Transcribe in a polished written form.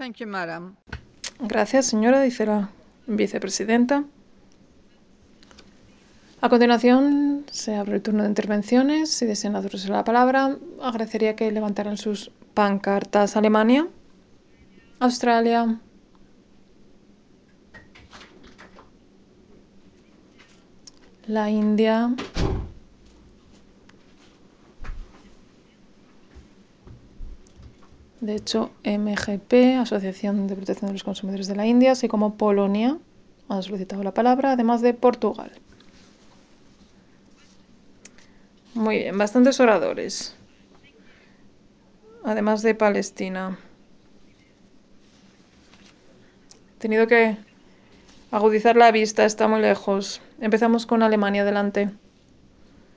Thank you, madam. Gracias, señora, dice la vicepresidenta. A continuación, se abre el turno de intervenciones. Si desean adjudirse la palabra, agradecería que levantaran sus pancartas. Alemania, Australia, la India, de hecho, MGP, Asociación de Protección de los Consumidores de la India, así como Polonia, han solicitado la palabra, además de Portugal. Muy bien, bastantes oradores. Además de Palestina. He tenido que agudizar la vista, está muy lejos. Empezamos con Alemania, adelante.